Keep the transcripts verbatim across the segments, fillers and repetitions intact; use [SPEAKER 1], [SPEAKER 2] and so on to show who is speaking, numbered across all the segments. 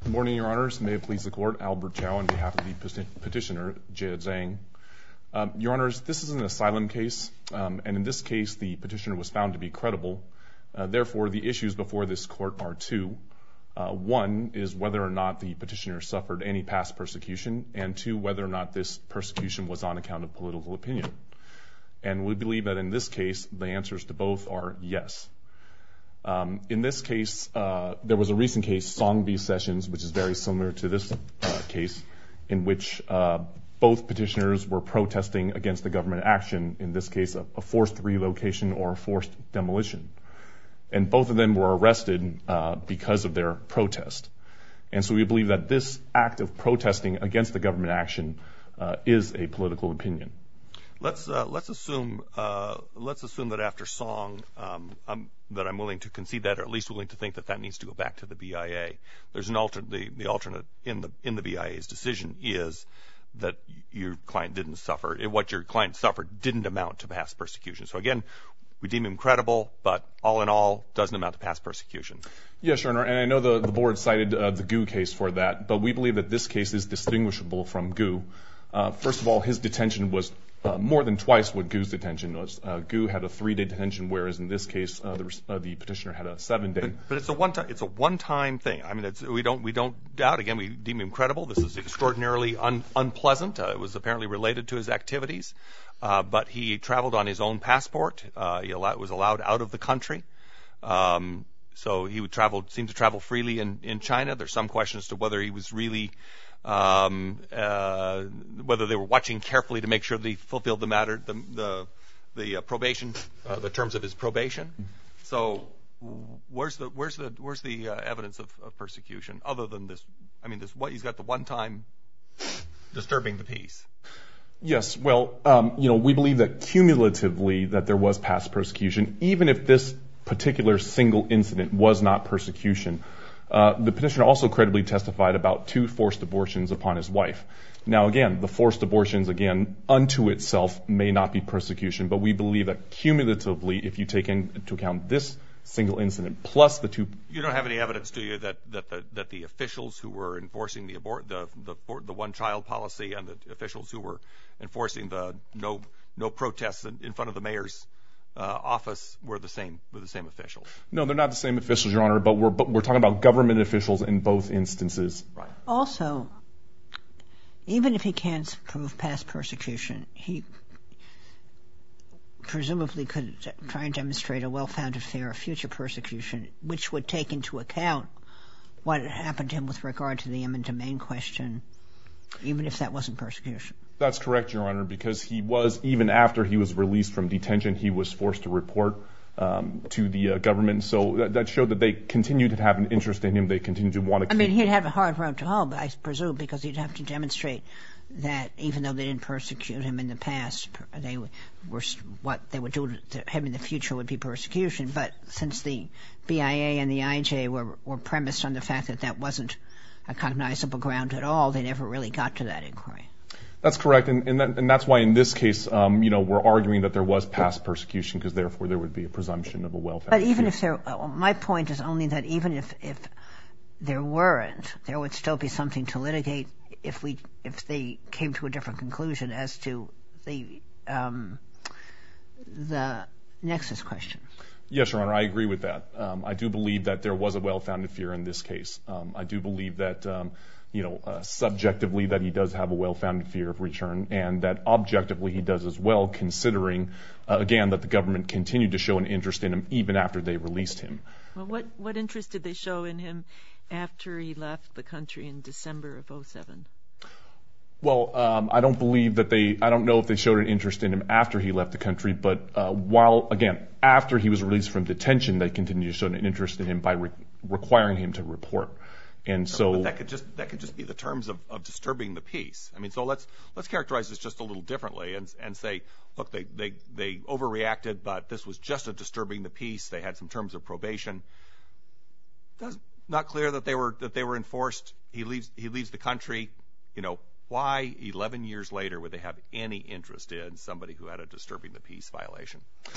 [SPEAKER 1] Good morning, Your Honors. May it please the Court, Albert Chow on behalf of the petitioner, Jia Zhang. Um, Your Honors, this is an asylum case, um, and in this case, the petitioner was found to be credible. Uh, therefore, the issues before this Court are two. Uh, one is whether or not the petitioner suffered any past persecution, and two, whether or not this persecution was on account of political opinion. And we believe that in this case, the answers to both are yes. Um, in this case, uh, there was a recent case, Song v. Sessions, which is very similar to this uh, case, in which uh, both petitioners were protesting against the government action, in this case, a, a forced relocation or a forced demolition. And both of them were arrested uh, because of their protest. And so we believe that this act of protesting against the government action uh, is a political opinion.
[SPEAKER 2] Let's uh, let's assume uh, let's assume that after Song, um, I'm, that I'm willing to concede that, or at least willing to think that that needs to go back to the B I A. There's an alternate. The, the alternate in the in the B I A's decision is that your client didn't suffer. It, what your client suffered didn't amount to past persecution. So again, we deem him credible, but all in all, doesn't amount to past persecution.
[SPEAKER 1] Yes, Your Honor, and I know the, the board cited uh, the Gu case for that, but we believe that this case is distinguishable from Gu. Uh, first of all, his detention was uh, more than twice what Gu's detention was. Uh, Gu had a three-day detention, whereas in this case, uh, the, uh, the petitioner had a seven-day.
[SPEAKER 2] But, but it's a one-time. It's a one-time thing. I mean, it's, we don't we don't doubt. Again, we deem him credible. This is extraordinarily un, unpleasant. Uh, it was apparently related to his activities, uh, but he traveled on his own passport. Uh, he allowed, was allowed out of the country. Um, so he would travel, seemed to travel freely in, in China. There's some question as to whether he was really. Um, uh, whether they were watching carefully to make sure that he fulfilled the matter, the the, the uh, probation, uh, the terms of his probation. So, where's the where's the where's the uh, evidence of, of persecution other than this? I mean, this what he's got the one time disturbing the peace.
[SPEAKER 1] Yes, well, um, you know, we believe that cumulatively that there was past persecution, even if this particular single incident was not persecution. Uh, the petitioner also credibly testified about two forced abortions upon his wife. Now, again, the forced abortions, again, unto itself may not be persecution, but we believe that cumulatively, if you take into account this single incident plus the two.
[SPEAKER 2] You don't have any evidence, do you, that that the that the officials who were enforcing the abort the the the one-child policy and the officials who were enforcing the no no protests in, in front of the mayor's Uh, office were the same were the same officials?
[SPEAKER 1] No, they're not the same officials, Your Honor, but we're but we're talking about government officials in both instances.
[SPEAKER 2] Right.
[SPEAKER 3] Also, even if he can't prove past persecution, he presumably could try and demonstrate a well-founded fear of future persecution, which would take into account what had happened to him with regard to the eminent domain question, even if that wasn't persecution.
[SPEAKER 1] That's correct, Your Honor, because he was, even after he was released from detention, he was forced to report um, to the uh, government. So that, that showed that they continued to have an interest in him. They continued to want to keep...
[SPEAKER 3] I mean, he'd have a hard road to hoe, I presume, because he'd have to demonstrate that even though they didn't persecute him in the past, they were what they would do to him in the future would be persecution. But since the B I A and the I J were, were premised on the fact that that wasn't a cognizable ground at all, they never really got to that inquiry.
[SPEAKER 1] That's correct, and and, that, and that's why in this case, um, you know, we're arguing that there was past persecution, because therefore there would be a presumption of a well-founded
[SPEAKER 3] But even
[SPEAKER 1] fear.
[SPEAKER 3] if there, uh, my point is only that even if if there weren't, there would still be something to litigate if we if they came to a different conclusion as to the um, the nexus question.
[SPEAKER 1] Yes, Your Honor, I agree with that. Um, I do believe that there was a well-founded fear in this case. Um, I do believe that. Um, you know, uh, subjectively that he does have a well-founded fear of return, and that objectively he does as well, considering, uh, again, that the government continued to show an interest in him even after they released him.
[SPEAKER 4] Well, what, what interest did they show in him after he left the country in December of oh seven?
[SPEAKER 1] Well, um, I don't believe that they, I don't know if they showed an interest in him after he left the country, but uh, while, again, after he was released from detention, they continued to show an interest in him by re- requiring him to report. And so
[SPEAKER 2] but that could just that could just be the terms of, of disturbing the peace. I mean, so let's let's characterize this just a little differently and and say, look, they they they overreacted, but this was just a disturbing the peace. They had some terms of probation. That's not clear that they were that they were enforced. He leaves he leaves the country. You know, why eleven years later would they have any interest in somebody who had a disturbing the peace violation?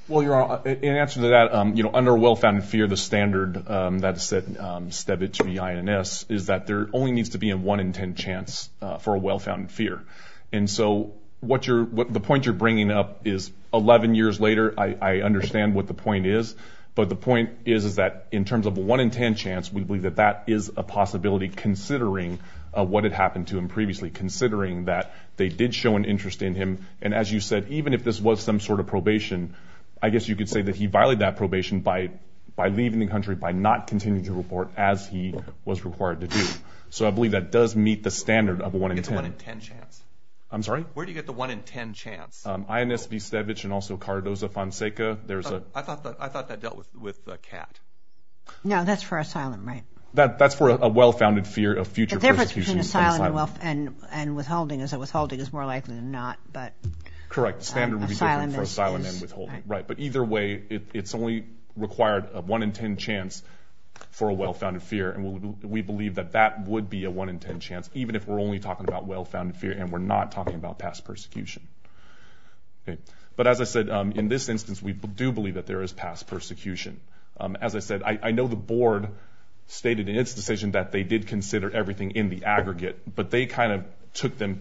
[SPEAKER 1] Well, Your Honor, in answer to that, um, you know, under well-founded fear, the standard um, that is set, um, Stevich v. I N S, is that there only needs to be a one in ten chance uh, for a well-founded fear. And so what you're, what the point you're bringing up is eleven years later. I, I understand what the point is, but the point is is that in terms of a one in ten chance, we believe that that is a possibility, considering uh, what had happened to him previously, considering that they did show an interest in him. And as you said, even if this was some sort of probation, I guess you could say that he violated that probation by by leaving the country, by not continuing to report as he was required to do. So I believe that does meet the standard of a one in ten.
[SPEAKER 2] One in ten chance.
[SPEAKER 1] I'm sorry?
[SPEAKER 2] Where do you get the one in ten chance?
[SPEAKER 1] Um, I N S v. Stevich and also Cardoza Fonseca. There's
[SPEAKER 2] uh,
[SPEAKER 1] a.
[SPEAKER 2] I thought that I thought that dealt with with uh, Cat.
[SPEAKER 3] No, that's for asylum, right?
[SPEAKER 1] That that's for a, a well-founded fear of future
[SPEAKER 3] the difference
[SPEAKER 1] persecution.
[SPEAKER 3] between asylum,
[SPEAKER 1] and, asylum.
[SPEAKER 3] And, well, and and withholding is that withholding is more likely than not, but.
[SPEAKER 1] Correct. The standard
[SPEAKER 3] um,
[SPEAKER 1] would be different for
[SPEAKER 3] is,
[SPEAKER 1] asylum
[SPEAKER 3] is,
[SPEAKER 1] and withholding.
[SPEAKER 3] Right.
[SPEAKER 1] right. But either way, it, it's only required a one in ten chance for a well-founded fear, and we, we believe that that would be a one in ten chance, even if we're only talking about well-founded fear and we're not talking about past persecution. Okay. But as I said, um, in this instance, we do believe that there is past persecution. Um, as I said, I, I know the board stated in its decision that they did consider everything in the aggregate, but they kind of took them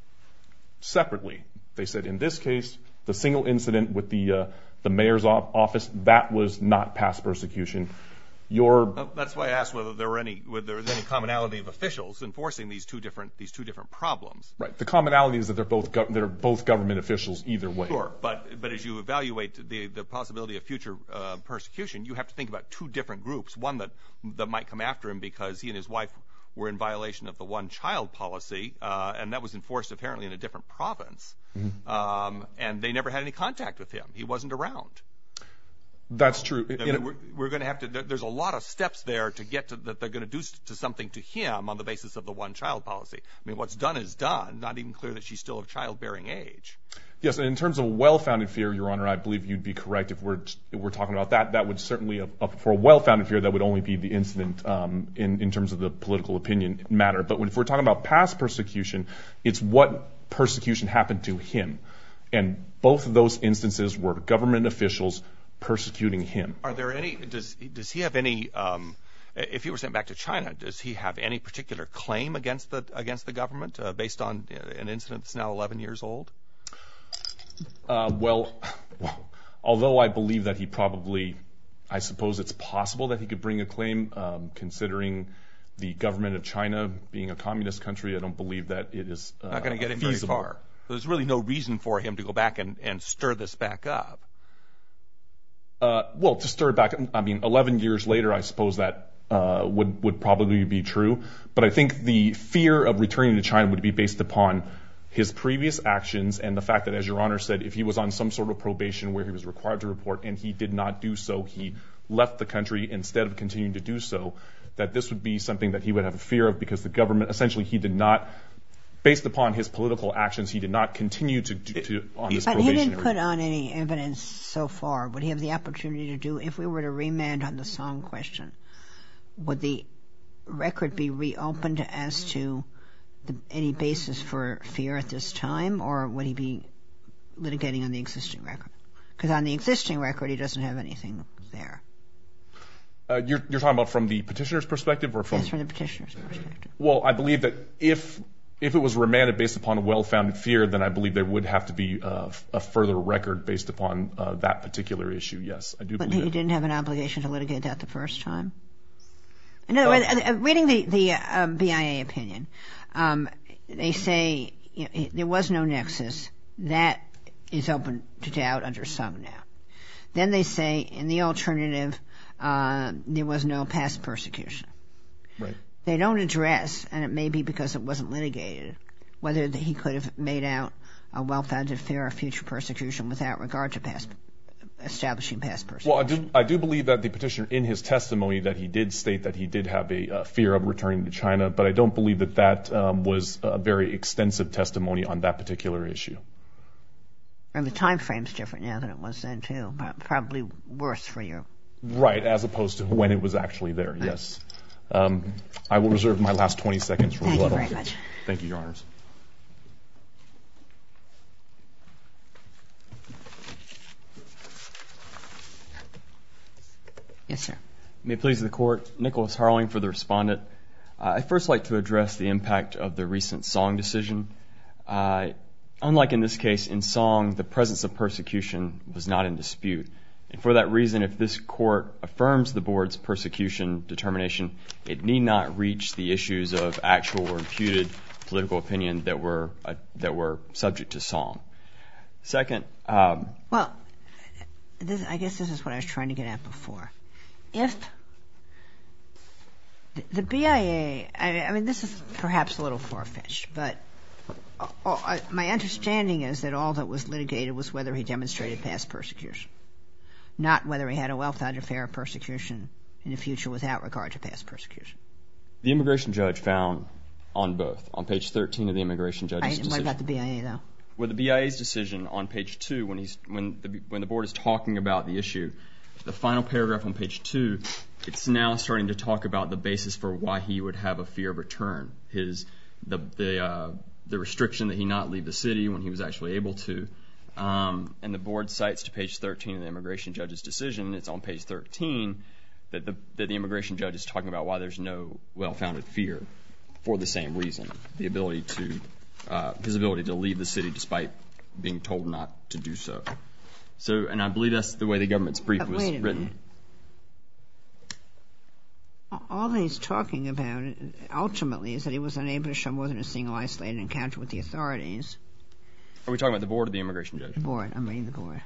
[SPEAKER 1] separately. They said in this case, the single incident with the uh, the mayor's office, that was not past persecution. Your
[SPEAKER 2] well, that's why I asked whether there were any whether there was any commonality of officials enforcing these two different these two different problems.
[SPEAKER 1] Right. The commonality is that they're both go- they're both government officials either way.
[SPEAKER 2] Sure, but but as you evaluate the the possibility of future uh, persecution, you have to think about two different groups. One that that might come after him because he and his wife were in violation of the one-child policy, uh, and that was enforced apparently in a different province. Mm-hmm. Um, and they never had any contact with him. He wasn't around.
[SPEAKER 1] That's true.
[SPEAKER 2] I mean, we're, we're going to have to. There's a lot of steps there to get to that. They're going to do to something to him on the basis of the one-child policy. I mean, what's done is done. Not even clear that she's still of childbearing age.
[SPEAKER 1] Yes, and in terms of well-founded fear, Your Honor, I believe you'd be correct if we're if we're talking about that. That would certainly, uh, for a well-founded fear, that would only be the incident um, in in terms of the political opinion matter. But when, if we're talking about past persecution, it's what persecution happened to him, and both of those instances were government officials persecuting him.
[SPEAKER 2] Are there any? Does does he have any? Um, if he were sent back to China, does he have any particular claim against the against the government uh, based on an incident that's now eleven years old?
[SPEAKER 1] Uh, well, although I believe that he probably, I suppose it's possible that he could bring a claim, um, considering the government of China being a communist country. I don't believe that it is uh,
[SPEAKER 2] not going to get him
[SPEAKER 1] feasible.
[SPEAKER 2] very far. There's really no reason for him to go back and, and stir this back up.
[SPEAKER 1] Uh, well, to stir it back, I mean, eleven years later, I suppose that uh, would would probably be true. But I think the fear of returning to China would be based upon his previous actions and the fact that, as Your Honor said, if he was on some sort of probation where he was required to report and he did not do so, he left the country instead of continuing to do so, that this would be something that he would have a fear of because the government, essentially, he did not, based upon his political actions, he did not continue to, to, to on this
[SPEAKER 3] but
[SPEAKER 1] probationary.
[SPEAKER 3] But he didn't put on any evidence so far. Would he have the opportunity to do, if we were to remand on the Song question, would the record be reopened as to the, any basis for fear at this time, or would he be litigating on the existing record? Because on the existing record, he doesn't have anything there.
[SPEAKER 1] Uh, you're, you're talking about from the petitioner's perspective, or from?
[SPEAKER 3] Yes, from the petitioner's perspective.
[SPEAKER 1] Well, I believe that if if it was remanded based upon a well-founded fear, then I believe there would have to be uh, a further record based upon uh, that particular issue. Yes, I do.
[SPEAKER 3] But
[SPEAKER 1] believe
[SPEAKER 3] he
[SPEAKER 1] that.
[SPEAKER 3] didn't have an obligation to litigate that the first time. In other words, uh, reading the the uh, B I A opinion, um, they say you know, there was no nexus. That is open to doubt under Sung now. Then they say in the alternative, uh, there was no past persecution.
[SPEAKER 1] Right.
[SPEAKER 3] They don't address, and it may be because it wasn't litigated, whether he could have made out a well-founded fear of future persecution without regard to past establishing past persecution.
[SPEAKER 1] Well, I do, I do believe that the petitioner, in his testimony, that he did state that he did have a uh, fear of returning to China, but I don't believe that that um, was a very extensive testimony on that particular issue.
[SPEAKER 3] And the time frame's different now than it was then, too. Probably worse for you.
[SPEAKER 1] Right, as opposed to when it was actually there, right. Yes. Um, I will reserve my last twenty seconds for
[SPEAKER 3] rebuttal.
[SPEAKER 1] Thank
[SPEAKER 3] you very much.
[SPEAKER 1] Thank you, Your Honors.
[SPEAKER 3] Yes, sir.
[SPEAKER 5] May it please the Court, Nicholas Harling for the respondent. Uh, I'd first like to address the impact of the recent Song decision. Uh, unlike in this case, in Song, the presence of persecution was not in dispute. And for that reason, if this Court affirms the Board's persecution determination, it need not reach the issues of actual or imputed political opinion that were uh, that were subject to Song. Second, um,
[SPEAKER 3] well, this, I guess this is what I was trying to get at before. If the, the B I A, I, I mean, this is perhaps a little far-fetched, but uh, uh, my understanding is that all that was litigated was whether he demonstrated past persecution, not whether he had a well-founded fear of persecution in the future without regard to past persecution.
[SPEAKER 5] The immigration judge found on both, on page thirteen of the immigration judge's
[SPEAKER 3] I,
[SPEAKER 5] decision.
[SPEAKER 3] What about the B I A, though?
[SPEAKER 5] Well, the B I A's decision on page two, when he's when the when the Board is talking about the issue, the final paragraph on page two, it's now starting to talk about the basis for why he would have a fear of return. His the the uh, the restriction that he not leave the city when he was actually able to, um, and the Board cites to page thirteen of the immigration judge's decision. It's on page thirteen that the that the immigration judge is talking about why there's no well-founded fear for the same reason, the ability to. Uh, his ability to leave the city despite being told not to do so. So, and I believe that's the way the government's brief
[SPEAKER 3] but
[SPEAKER 5] was
[SPEAKER 3] wait a
[SPEAKER 5] written.
[SPEAKER 3] Minute. All he's talking about ultimately is that he was unable to show more than a single isolated encounter with the authorities.
[SPEAKER 5] Are we talking about the Board or the immigration judge?
[SPEAKER 3] The Board. I'm reading the Board.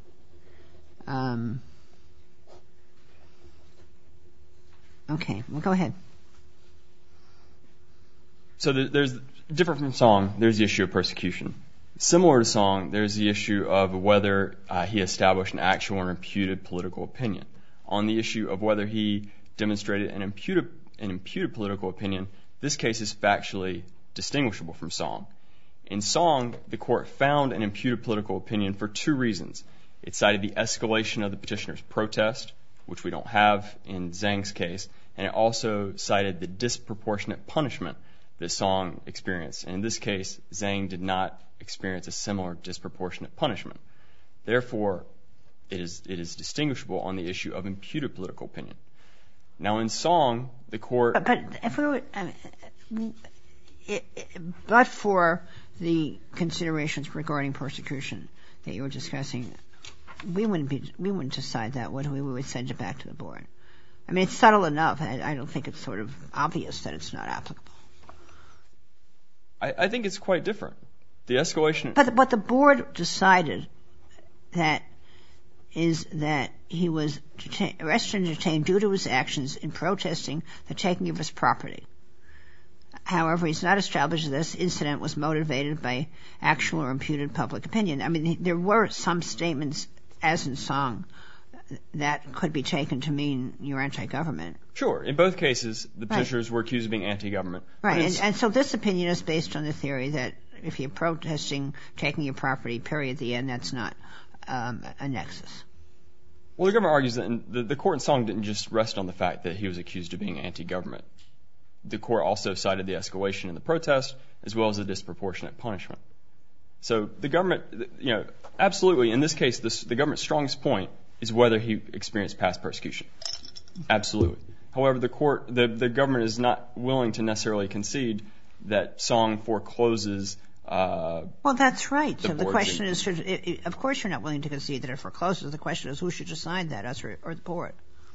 [SPEAKER 3] Um, okay, well, go ahead.
[SPEAKER 5] So there's, different from Song, there's the issue of persecution. Similar to Song, there's the issue of whether uh, he established an actual or imputed political opinion. On the issue of whether he demonstrated an imputed, an imputed political opinion, this case is factually distinguishable from Song. In Song, the Court found an imputed political opinion for two reasons. It cited the escalation of the petitioner's protest, which we don't have in Zhang's case, and it also cited the disproportionate punishment that Song experienced. And in this case, Zhang did not experience a similar disproportionate punishment. Therefore, it is it is distinguishable on the issue of imputed political opinion. Now, in Song, the Court...
[SPEAKER 3] But, but if we were... I mean, it, it, but for the considerations regarding persecution that you were discussing, we wouldn't be we wouldn't decide that, would we? We would send it back to the Board. I mean, it's subtle enough. I, I don't think it's sort of obvious that it's not applicable.
[SPEAKER 5] I, I think it's quite different. The escalation...
[SPEAKER 3] But what the Board decided that is that he was detain, arrested and detained due to his actions in protesting the taking of his property. However, he's not established that this incident was motivated by actual or imputed public opinion. I mean, there were some statements, as in Song, that could be taken to mean you're anti-government.
[SPEAKER 5] Sure. In both cases, the petitioners right. were accused of being anti-government.
[SPEAKER 3] Right. And, and so this opinion is based on the theory that if you're protesting taking your property, period, the end, that's not um, a nexus.
[SPEAKER 5] Well, the government argues that in, the, the court in Song didn't just rest on the fact that he was accused of being anti-government. The court also cited the escalation in the protest as well as the disproportionate punishment. So the government, you know, absolutely, in this case, this, the government's strongest point is whether he experienced past persecution. Absolutely. However, the court, the, the government is not willing to necessarily concede that Song forecloses. Uh,
[SPEAKER 3] well, that's right.
[SPEAKER 5] The
[SPEAKER 3] so the question is, should, it, it, of course, you're not willing to concede that it forecloses. The question is, who should decide that, us or, or the Board?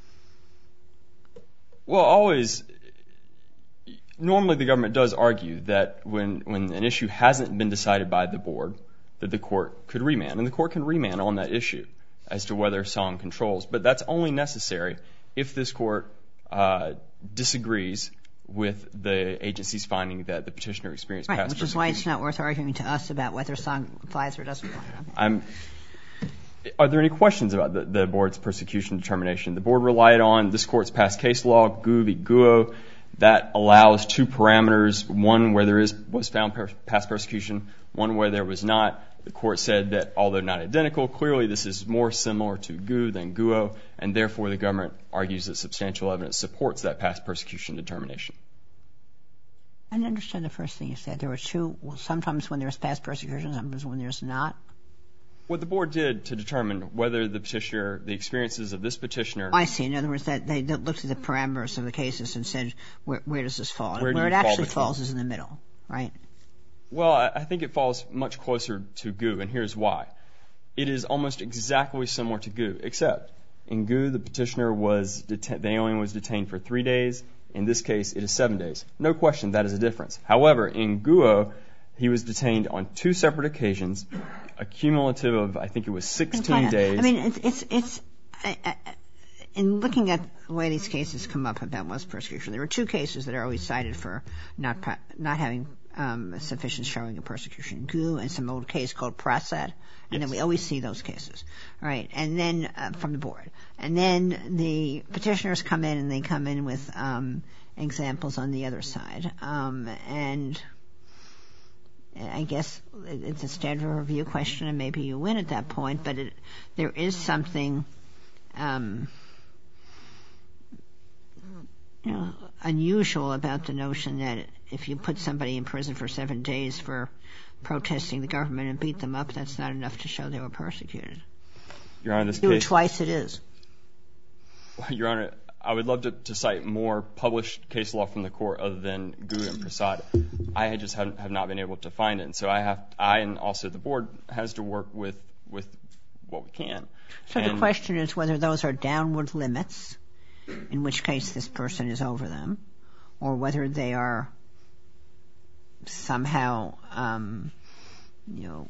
[SPEAKER 5] Well, always. Normally, the government does argue that when when an issue hasn't been decided by the Board, that the court could remand, and the court can remand on that issue as to whether Song controls. But that's only necessary if this court uh, disagrees with the agency's finding that the petitioner experienced
[SPEAKER 3] right,
[SPEAKER 5] past
[SPEAKER 3] which
[SPEAKER 5] persecution.
[SPEAKER 3] is why it's not worth arguing to us about whether Song applies or doesn't apply.
[SPEAKER 5] I'm, are there any questions about the, the Board's persecution determination? The Board relied on this court's past case law, Gu v. Guo, that allows two parameters, one where there is was found per, past persecution, one where there was not. The court said that although not identical, clearly this is more similar to Gu than Guo, and therefore the government argues that substantial evidence supports that past persecution determination.
[SPEAKER 3] I didn't understand the first thing you said. There were two, well, sometimes when there's past persecution, sometimes when there's not.
[SPEAKER 5] what the board did to determine whether the petitioner, the experiences of this petitioner.
[SPEAKER 3] I see. In other words, that they looked at the parameters of the cases and said, where, where does this fall?
[SPEAKER 5] Where,
[SPEAKER 3] where it
[SPEAKER 5] fall
[SPEAKER 3] actually
[SPEAKER 5] between?
[SPEAKER 3] falls is in the middle, right?
[SPEAKER 5] Well, I think it falls much closer to Gu, and here's why. It is almost exactly similar to Gu, except in Gu, the petitioner was, deta- the alien was detained for three days. In this case, it is seven days. No question, that is a difference. However, in Guo, he was detained on two separate occasions, a cumulative of, I think it was sixteen days.
[SPEAKER 3] I mean, it's, it's, it's I, I, in looking at the way these cases come up about what's persecution, there are two cases that are always cited for not not having um, sufficient showing of persecution. Gu and some old case called Prasad. And yes. Then we always see those cases, right? And then uh, from the board. And then the petitioners come in and they come in with um, examples on the other side. Um, and I guess it's a standard review question, and maybe you win at that point, but it, there is something um, you know, unusual about the notion that if you put somebody in prison for seven days for protesting the government and beat them up, that's not enough to show they were persecuted.
[SPEAKER 5] Your Honor, this
[SPEAKER 3] Do
[SPEAKER 5] case...
[SPEAKER 3] it twice, it is.
[SPEAKER 5] Your Honor, I would love to, to cite more published case law from the court other than Gu and Prasad. I just have, have not been able to find it, and so I have, I and also the board has to work with, with what we can.
[SPEAKER 3] So and the question is whether those are downward limits, in which case this person is over them, or whether they are somehow, um, you know,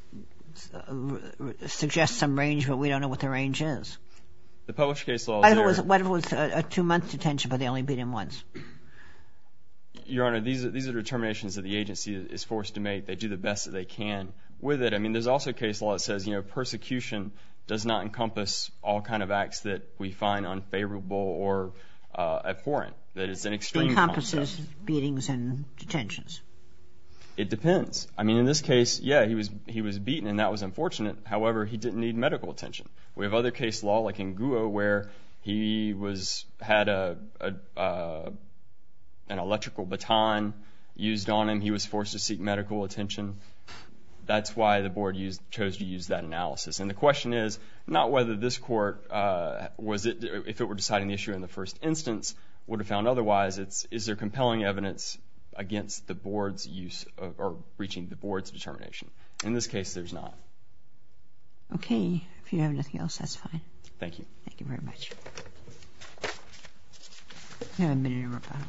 [SPEAKER 3] suggest some range, but we don't know what the range is.
[SPEAKER 5] The published case law is
[SPEAKER 3] what if
[SPEAKER 5] there.
[SPEAKER 3] it was, what if it was a, a two-month detention, but they only beat him once?
[SPEAKER 5] Your Honor, these are, these are determinations that the agency is forced to make. They do the best that they can with it. I mean, there's also case law that says, you know, persecution does not encompass all kind of acts that we find unfavorable or uh, abhorrent. That it's an extreme
[SPEAKER 3] encompasses
[SPEAKER 5] concept.
[SPEAKER 3] Beatings and detentions.
[SPEAKER 5] It depends. I mean, in this case, yeah, he was he was beaten, and that was unfortunate. However, he didn't need medical attention. We have other case law, like in Guo, where he was had a, a uh, an electrical baton used on him. He was forced to seek medical attention. That's why the board used, chose to use that analysis. And the question is not whether this court uh, was it if it were deciding the issue in the first instance would have found otherwise. It's is there compelling evidence against the board's use of, or reaching the board's determination. In this case, there's not.
[SPEAKER 3] Okay. If you have nothing else, that's fine.
[SPEAKER 5] Thank you.
[SPEAKER 3] Thank you very much. You have a minute or about.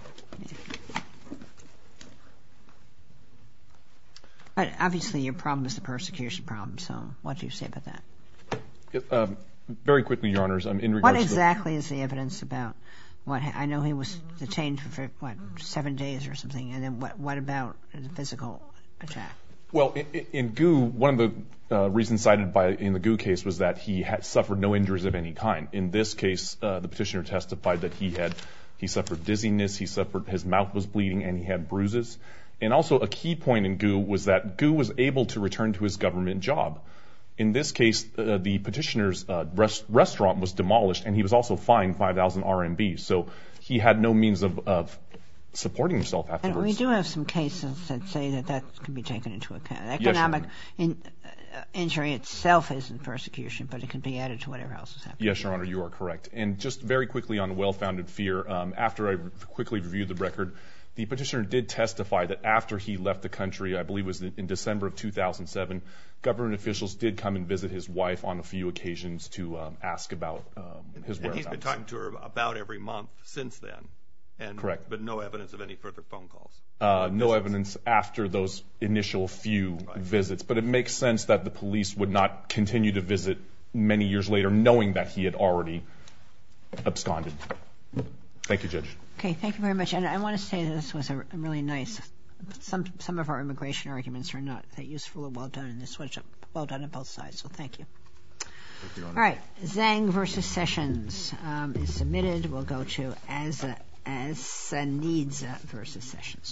[SPEAKER 3] But obviously your problem is the persecution problem, so what do you say about that?
[SPEAKER 1] Um, very quickly, Your Honors, um, in regards
[SPEAKER 3] What
[SPEAKER 1] to...
[SPEAKER 3] exactly is the evidence about what, I know he was detained for, what, seven days or something, and then what, what about the physical attack?
[SPEAKER 1] Well, in, in Gu, one of the uh, reasons cited by in the Gu case was that he had suffered no injuries of any kind. In this case, uh, the petitioner testified that he had he suffered dizziness, he suffered his mouth was bleeding, and he had bruises. And also a key point in Gu was that Gu was able to return to his government job. In this case, uh, the petitioner's uh, rest- restaurant was demolished, and he was also fined five thousand R M B. So he had no means of, of supporting himself afterwards.
[SPEAKER 3] And we do have some cases that say that that can be taken into account. Economic
[SPEAKER 1] yes,
[SPEAKER 3] in, uh, injury itself isn't persecution, but it can be added to whatever else is happening.
[SPEAKER 1] Yes, Your Honor, you are correct. And just very quickly on well-founded fear, um, after I quickly reviewed the record, the petitioner did testify that after he left the country, I believe it was in December of two thousand seven, government officials did come and visit his wife on a few occasions to um, ask about um, his
[SPEAKER 2] and
[SPEAKER 1] whereabouts.
[SPEAKER 2] And he's been talking to her about every month since then. And,
[SPEAKER 1] correct.
[SPEAKER 2] But no evidence of any further phone calls.
[SPEAKER 1] Uh, no evidence after those initial few right. visits. But it makes sense that the police would not continue to visit many years later, knowing that he had already absconded. Thank you, Judge.
[SPEAKER 3] Okay, thank you very much. And I want to say that this was a really nice, some some of our immigration arguments are not that useful or well done, and this was well done on both sides, so thank you.
[SPEAKER 1] Thank you, Your Honor.
[SPEAKER 3] All right, Zhang versus Sessions um, is submitted. We'll go to As Asanidza versus Sessions.